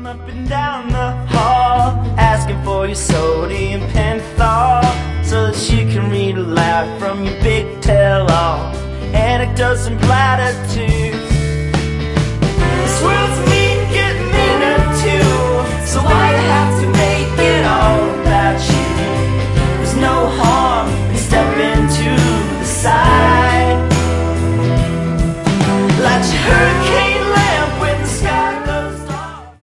up and down the hall, asking for your sodium pentothal, so that she can read aloud from your big tell-all. Anecdotes and platitudes